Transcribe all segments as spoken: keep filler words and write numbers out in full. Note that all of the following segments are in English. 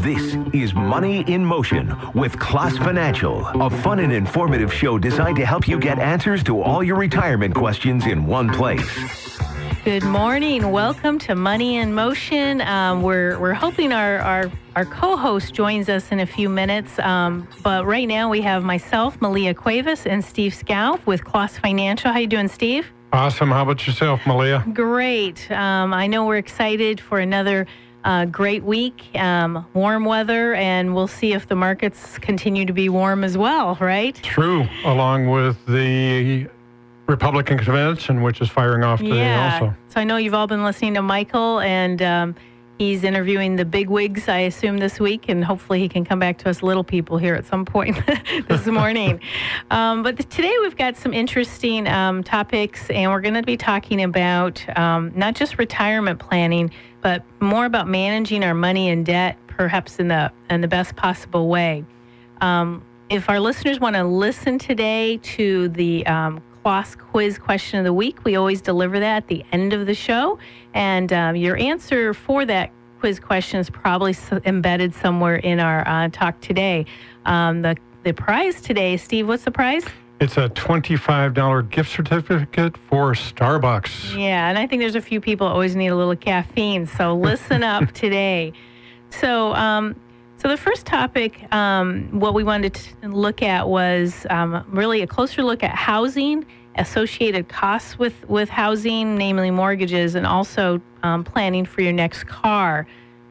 This is Money in Motion with Class Financial, a fun and informative show designed to help you get answers to all your retirement questions in one place. Good morning. Welcome to Money in Motion. Um, we're we're hoping our, our, our co-host joins us in a few minutes. Um, but right now we have myself, Malia Cuevas, and Steve Scout with Class Financial. How you doing, Steve? Awesome. How about yourself, Malia? Great. Um, I know we're excited for another uh, great week, um, warm weather, and we'll see if the markets continue to be warm as well, right? True, along with the Republican convention, which is firing off today yeah. also. So I know you've all been listening to Michael, and um, he's interviewing the bigwigs, I assume, this week, and hopefully he can come back to us little people here at some point this morning. um, but today we've got some interesting um, topics, and we're going to be talking about um, not just retirement planning, but more about managing our money and debt, perhaps in the in the best possible way. Um, if our listeners want to listen today to the um, Class Quiz Question of the Week, we always deliver that at the end of the show. And um, your answer for that quiz question is probably embedded somewhere in our uh, talk today. Um, the, the prize today, Steve, what's the prize? It's a twenty-five dollars gift certificate for Starbucks. Yeah, and I think there's a few people that always need a little caffeine, so listen up today. So, um, So the first topic, um, what we wanted to look at was um, really a closer look at housing, associated costs with, with housing, namely mortgages, and also um, planning for your next car.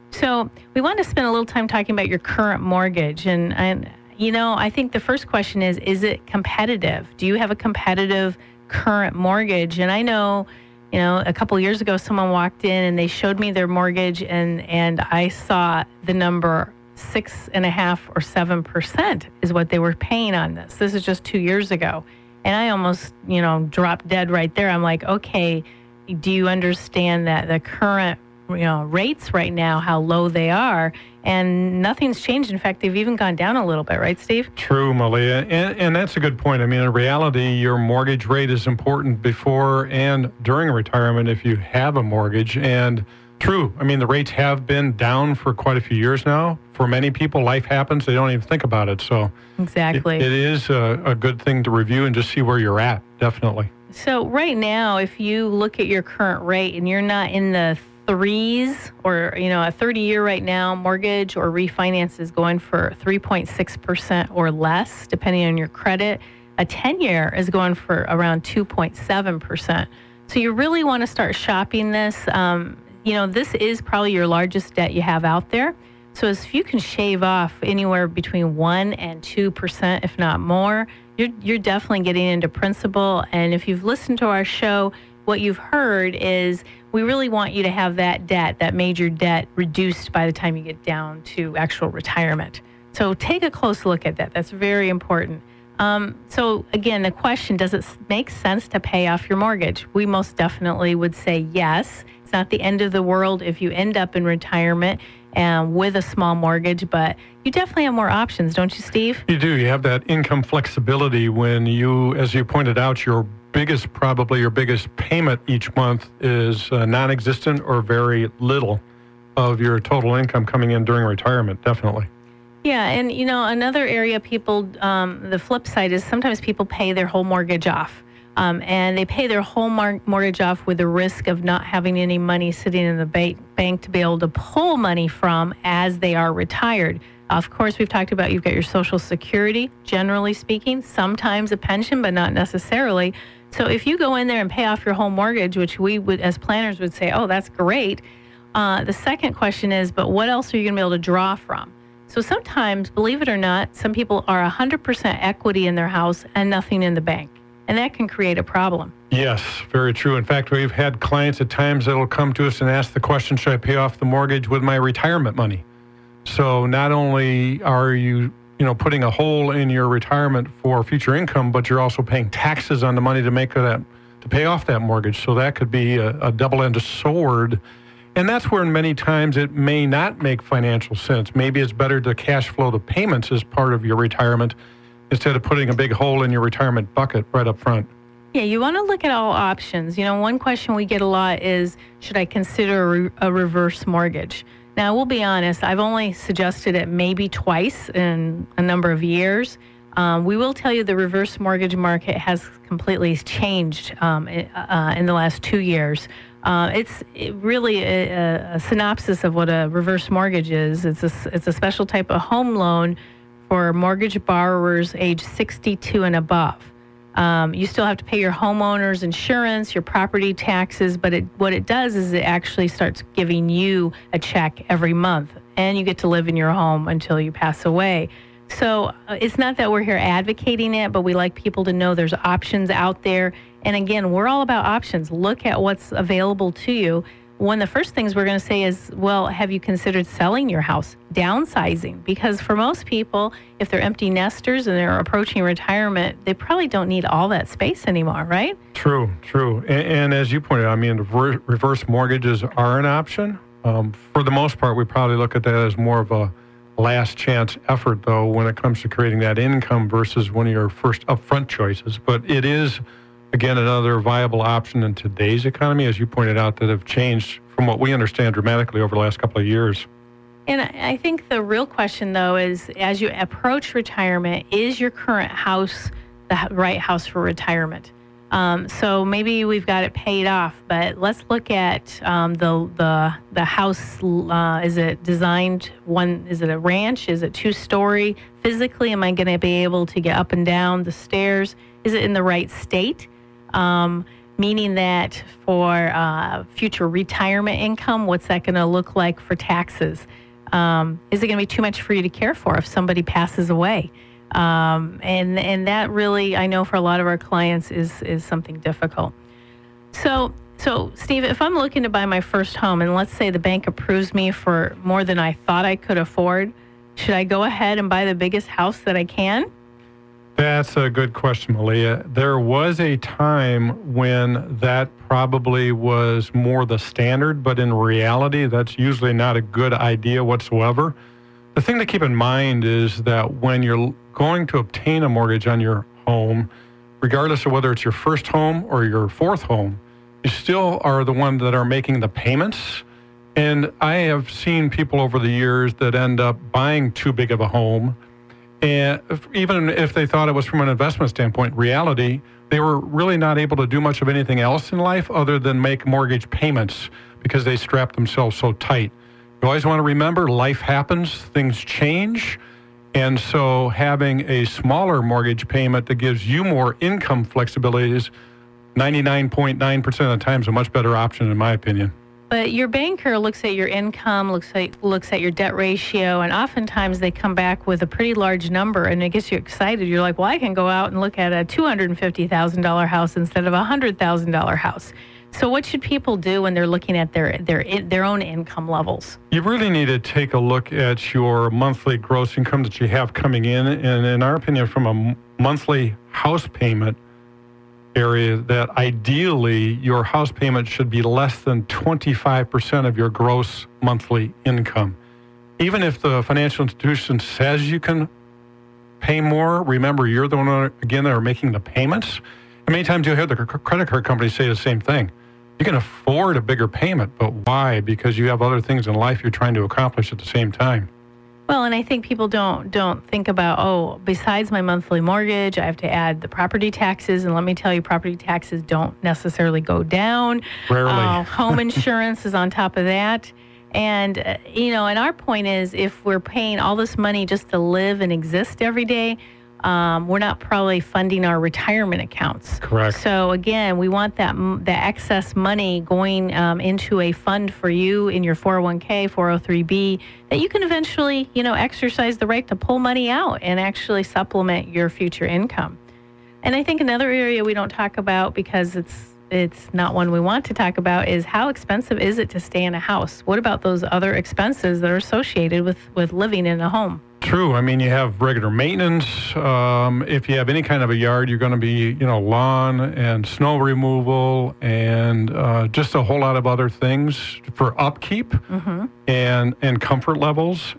So we want to spend a little time talking about your current mortgage. And, and, you know, I think the first question is, is it competitive? Do you have a competitive current mortgage? And I know, you know, a couple of years ago, someone walked in and they showed me their mortgage, and, and I saw the number six and a half or seven percent is what they were paying on this. This is just two years ago. And I almost, you know, dropped dead right there. I'm like, okay, do you understand that the current, you know, rates right now, how low they are, and nothing's changed. In fact, they've even gone down a little bit, right, Steve? True, Malia. And, and that's a good point. I mean, in reality, your mortgage rate is important before and during retirement if you have a mortgage. And true. I mean, the rates have been down for quite a few years now. For many people, life happens. They don't even think about it. So exactly, it, it is a, a good thing to review and just see where you're at, definitely. So right now, if you look at your current rate and you're not in the threes, or, you know, a thirty-year right now, mortgage or refinance is going for three point six percent or less, depending on your credit. A ten-year is going for around two point seven percent. So you really want to start shopping this. Um, You know, this is probably your largest debt you have out there. So if you can shave off anywhere between one and two percent, if not more, you're you're definitely getting into principal. And if you've listened to our show, what you've heard is we really want you to have that debt, that major debt, reduced by the time you get down to actual retirement. So take a close look at that. That's very important. Um, so again, the question, does it make sense to pay off your mortgage? We most definitely would say yes. It's not the end of the world if you end up in retirement and with a small mortgage, but you definitely have more options, don't you, Steve? You do. You have that income flexibility when you, as you pointed out, your biggest, probably your biggest payment each month is uh, non-existent or very little of your total income coming in during retirement, definitely. Yeah, and, you know, another area people, um, the flip side is sometimes people pay their whole mortgage off. Um, and they pay their whole mar- mortgage off with the risk of not having any money sitting in the ba- bank to be able to pull money from as they are retired. Of course, we've talked about you've got your Social Security, generally speaking, sometimes a pension, but not necessarily. So if you go in there and pay off your whole mortgage, which we would, as planners, would say, oh, that's great. Uh, the second question is, but what else are you going to be able to draw from? So sometimes, believe it or not, some people are one hundred percent equity in their house and nothing in the bank. And that can create a problem. Yes, very true. In fact, we've had clients at times that will come to us and ask the question, should I pay off the mortgage with my retirement money? So not only are you, you know, putting a hole in your retirement for future income, but you're also paying taxes on the money to make that, to pay off that mortgage. So that could be a, a double-edged sword. And that's where many times it may not make financial sense. Maybe it's better to cash flow the payments as part of your retirement instead of putting a big hole in your retirement bucket right up front. Yeah, you want to look at all options. You know, one question we get a lot is, should I consider a, re- a reverse mortgage? Now, we'll be honest, I've only suggested it maybe twice in a number of years. Um, we will tell you the reverse mortgage market has completely changed um, uh, in the last two years. Uh, it's it really a, a synopsis of what a reverse mortgage is. It's a, it's a special type of home loan for mortgage borrowers age sixty-two and above. Um, you still have to pay your homeowner's insurance, your property taxes, but it, what it does is it actually starts giving you a check every month, and you get to live in your home until you pass away. So uh, it's not that we're here advocating it, but we like people to know there's options out there. And again, we're all about options. Look at what's available to you. One of the first things we're going to say is, well, have you considered selling your house, downsizing? Because for most people, if they're empty nesters and they're approaching retirement, they probably don't need all that space anymore, right? True, true. And, and as you pointed out, I mean, rever- reverse mortgages are an option. Um, for the most part, we probably look at that as more of a last chance effort, though, when it comes to creating that income versus one of your first upfront choices. But it is, again, another viable option in today's economy, as you pointed out, that have changed from what we understand dramatically over the last couple of years. And I think the real question, though, is as you approach retirement, is your current house the right house for retirement? Um, so maybe we've got it paid off, but let's look at um, the the the house. Uh, is it designed one? Is it a ranch? Is it two story? Physically, am I going to be able to get up and down the stairs? Is it in the right state? Um, meaning that for uh, future retirement income, what's that going to look like for taxes? Um, is it going to be too much for you to care for if somebody passes away? Um, and and that really, I know for a lot of our clients, is is something difficult. So, so Steve, if I'm looking to buy my first home, and let's say the bank approves me for more than I thought I could afford, should I go ahead and buy the biggest house that I can? That's a good question, Malia. There was a time when that probably was more the standard, but in reality, that's usually not a good idea whatsoever. The thing to keep in mind is that when you're going to obtain a mortgage on your home, regardless of whether it's your first home or your fourth home, you still are the one that are making the payments. And I have seen people over the years that end up buying too big of a home. And if, even if they thought it was from an investment standpoint, reality, they were really not able to do much of anything else in life other than make mortgage payments because they strapped themselves so tight. You always want to remember life happens, things change. And so having a smaller mortgage payment that gives you more income flexibility is ninety-nine point nine percent of the time a much better option, in my opinion. But your banker looks at your income, looks at looks at your debt ratio, and oftentimes they come back with a pretty large number, and it gets you excited. You're like, well, I can go out and look at a two hundred fifty thousand dollars house instead of a one hundred thousand dollars house. So what should people do when they're looking at their their their own income levels? You really need to take a look at your monthly gross income that you have coming in. And in our opinion, from a monthly house payment area, that ideally your house payment should be less than twenty-five percent of your gross monthly income. Even if the financial institution says you can pay more, remember, you're the one, again, that are making the payments. And many times you'll hear the credit card companies say the same thing. You can afford a bigger payment, but why? Because you have other things in life you're trying to accomplish at the same time. Well, and I think people don't don't think about, oh, besides my monthly mortgage, I have to add the property taxes. And let me tell you, property taxes don't necessarily go down. Rarely. Uh, home insurance is on top of that. And, uh, you know, and our point is, if we're paying all this money just to live and exist every day, Um, we're not probably funding our retirement accounts. Correct. So again, we want that the excess money going um, into a fund for you in your four oh one k, four oh three b, that you can eventually, you know, exercise the right to pull money out and actually supplement your future income. And I think another area we don't talk about, because it's it's not one we want to talk about, is how expensive is it to stay in a house? What about those other expenses that are associated with, with living in a home? True. I mean, you have regular maintenance. Um, if you have any kind of a yard, you're going to be, you know, lawn and snow removal and uh, just a whole lot of other things for upkeep mm-hmm. and, and comfort levels.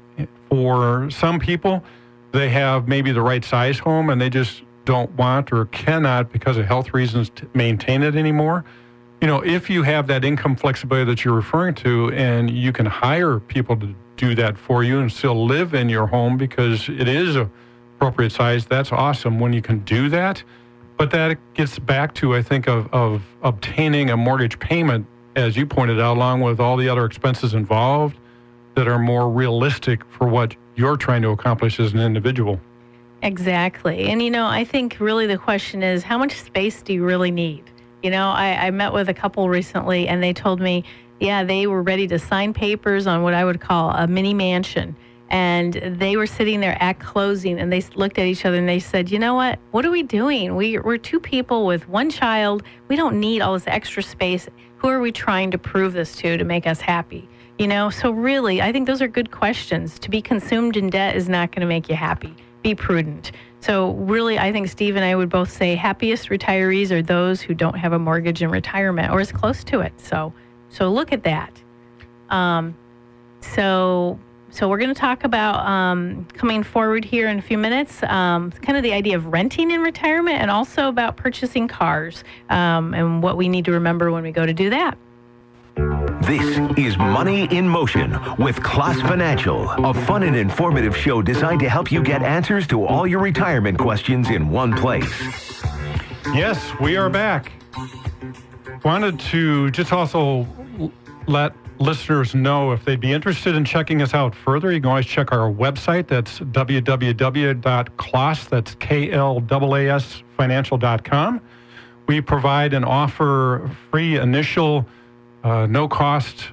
For some people, they have maybe the right size home and they just don't want or cannot, because of health reasons, to maintain it anymore. you know, if you have that income flexibility that you're referring to, and you can hire people to do that for you and still live in your home because it is a appropriate size, that's awesome when you can do that. But that gets back to, I think, of, of obtaining a mortgage payment, as you pointed out, along with all the other expenses involved that are more realistic for what you're trying to accomplish as an individual. Exactly. And, you know, I think really the question is, how much space do you really need? You know, I, I met with a couple recently, and they told me, yeah, they were ready to sign papers on what I would call a mini mansion. And they were sitting there at closing, and they looked at each other and they said, you know what? What are we doing? We, we're two people with one child. We don't need all this extra space. Who are we trying to prove this to to make us happy? You know, so really, I think those are good questions. To be consumed in debt is not going to make you happy. Be prudent. So really, I think Steve and I would both say happiest retirees are those who don't have a mortgage in retirement or as close to it. So, so look at that. Um, so... So we're going to talk about um, coming forward here in a few minutes, um, kind of the idea of renting in retirement, and also about purchasing cars um, and what we need to remember when we go to do that. This is Money in Motion with Class Financial, a fun and informative show designed to help you get answers to all your retirement questions in one place. Yes, we are back. Wanted to just also let listeners know if they'd be interested in checking us out further. You can always check our website. That's w w w dot class, that's K L A A S financial dot com. We provide and offer free initial, uh, no-cost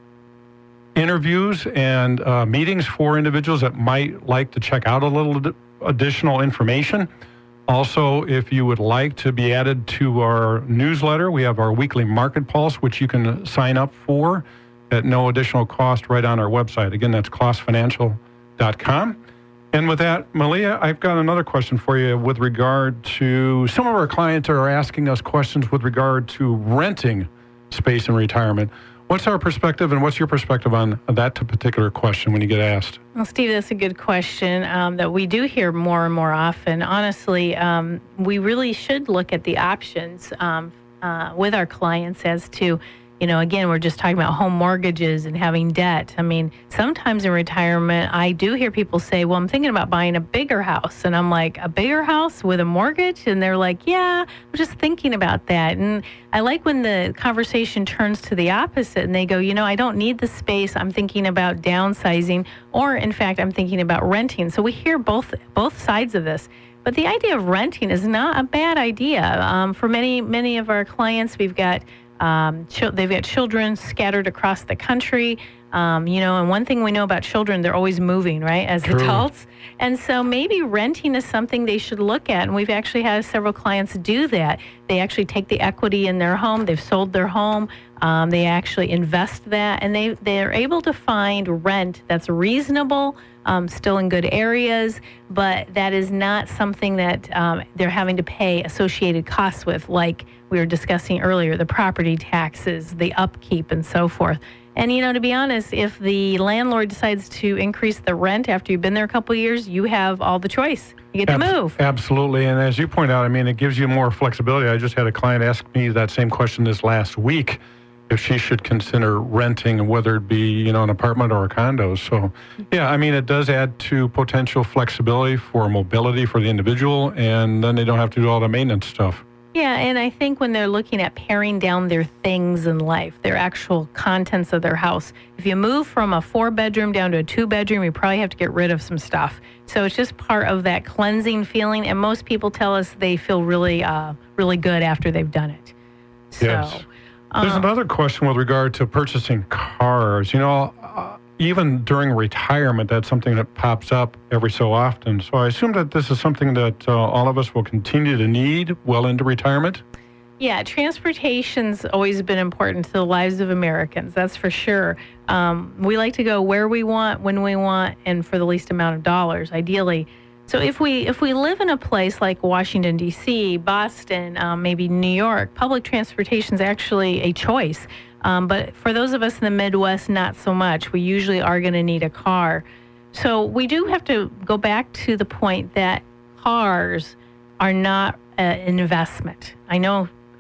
interviews and uh, meetings for individuals that might like to check out a little d- additional information. Also, if you would like to be added to our newsletter, we have our weekly market pulse, which you can sign up for at no additional cost right on our website. Again, that's class financial dot com. And with that, Malia, I've got another question for you with regard to some of our clients are asking us questions with regard to renting space in retirement. What's our perspective, and what's your perspective on that particular question when you get asked? Well, Steve, that's a good question um, that we do hear more and more often. Honestly, um, we really should look at the options um, uh, with our clients as to, you know, again, we're just talking about home mortgages and having debt. I mean, sometimes in retirement, I do hear people say, well, I'm thinking about buying a bigger house. And I'm like, a bigger house with a mortgage? And they're like, yeah, I'm just thinking about that. And I like when the conversation turns to the opposite and they go, you know, I don't need the space. I'm thinking about downsizing, or in fact, I'm thinking about renting. So we hear both both sides of this. But the idea of renting is not a bad idea. Um, for many, many of our clients, we've got Um, ch- they've got children scattered across the country, um, you know, and one thing we know about children, they're always moving, right, as True. adults. And so maybe renting is something they should look at. And we've actually had several clients do that. They actually take the equity in their home. They've sold their home. Um, they actually invest that, and they, they're able to find rent that's reasonable, um, still in good areas, but that is not something that um, they're having to pay associated costs with, like we were discussing earlier, the property taxes, the upkeep, and so forth. And, you know, to be honest, if the landlord decides to increase the rent after you've been there a couple of years, you have all the choice. You get to Abs- move. Absolutely. And as you point out, I mean, it gives you more flexibility. I just had a client ask me that same question this last week, if she should consider renting, whether it be, you know, an apartment or a condo. So, yeah, I mean, it does add to potential flexibility for mobility for the individual, and then they don't have to do all the maintenance stuff. Yeah, and I think when they're looking at paring down their things in life, their actual contents of their house, if you move from a four-bedroom down to a two-bedroom, you probably have to get rid of some stuff. So it's just part of that cleansing feeling, and most people tell us they feel really, uh, really good after they've done it. So, Yes. There's um, another question with regard to purchasing cars. You know, uh, even during retirement, that's something that pops up every so often. So I assume that this is something that uh, all of us will continue to need well into retirement? Yeah, transportation's always been important to the lives of Americans, that's for sure. Um, we like to go where we want, when we want, and for the least amount of dollars, ideally. So if we if we live in a place like Washington, D C, Boston, um, maybe New York, public transportation is actually a choice. Um, but for those of us in the Midwest, not so much. We usually are going to need a car. So we do have to go back to the point that cars are not an investment. I know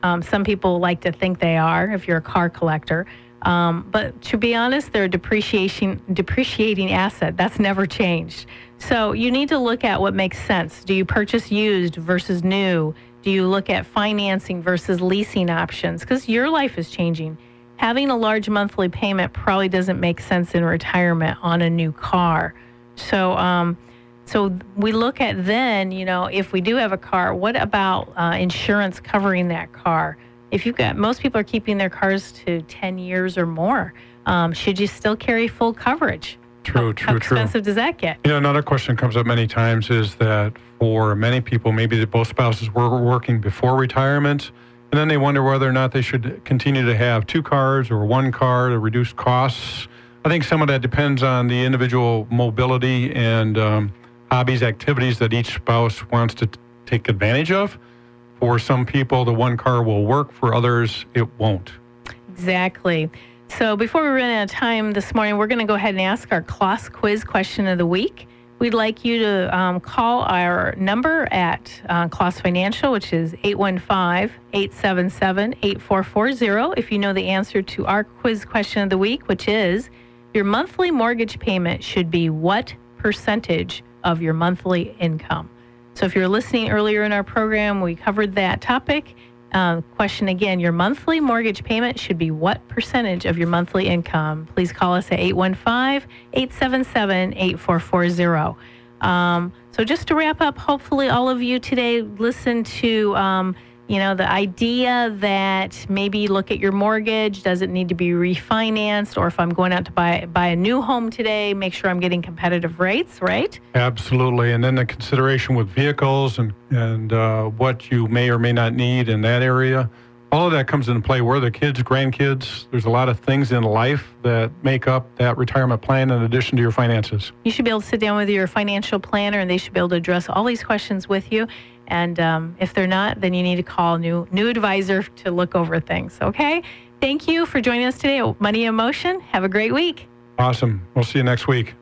Um, some people like to think they are if you're a car collector. Um, but to be honest, they're a depreciation, depreciating asset. That's never changed. So you need to look at what makes sense. Do you purchase used versus new? Do you look at financing versus leasing options? Because your life is changing. Having a large monthly payment probably doesn't make sense in retirement on a new car. So, um, so we look at then, you know, if we do have a car, what about uh, insurance covering that car? If you've got, most people are keeping their cars to ten years or more. Um, should you still carry full coverage? True, how, true, how true. expensive does that get? You know, another question comes up many times is that for many people, maybe that both spouses were working before retirement, and then they wonder whether or not they should continue to have two cars or one car to reduce costs. I think some of that depends on the individual mobility and um, hobbies, activities that each spouse wants to t- take advantage of. For some people, the one car will work. For others, it won't. Exactly. So before we run out of time this morning, we're going to go ahead and ask our Kloss Quiz question of the week. We'd like you to um, call our number at uh, Kloss Financial, which is eight one five, eight seven seven, eight four four zero, if you know the answer to our quiz question of the week, which is, your monthly mortgage payment should be what percentage of your monthly income? So if you're listening earlier in our program, we covered that topic. Uh, question again, your monthly mortgage payment should be what percentage of your monthly income? Please call us at eight one five, eight seven seven, eight four four zero. Um, so just to wrap up, hopefully all of you today listen to, um, you know, the idea that maybe look at your mortgage. Does it need to be refinanced? Or if I'm going out to buy buy a new home today, make sure I'm getting competitive rates, right? Absolutely. And then the consideration with vehicles and, and uh, what you may or may not need in that area. All of that comes into play. Where the kids, grandkids, there's a lot of things in life that make up that retirement plan in addition to your finances. You should be able to sit down with your financial planner, and they should be able to address all these questions with you. And um, if they're not, then you need to call a new, new advisor to look over things, okay? Thank you for joining us today at Money in Motion. Have a great week. Awesome. We'll see you next week.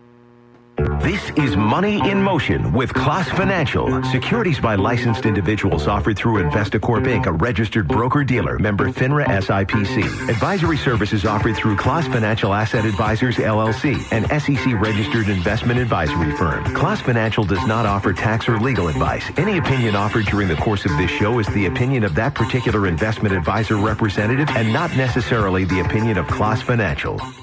This is Money in Motion with Kloss Financial. Securities by licensed individuals offered through Investacorp Incorporated, a registered broker-dealer, member FINRA S I P C. Advisory services offered through Kloss Financial Asset Advisors, L L C, an S E C-registered investment advisory firm. Kloss Financial does not offer tax or legal advice. Any opinion offered during the course of this show is the opinion of that particular investment advisor representative and not necessarily the opinion of Kloss Financial.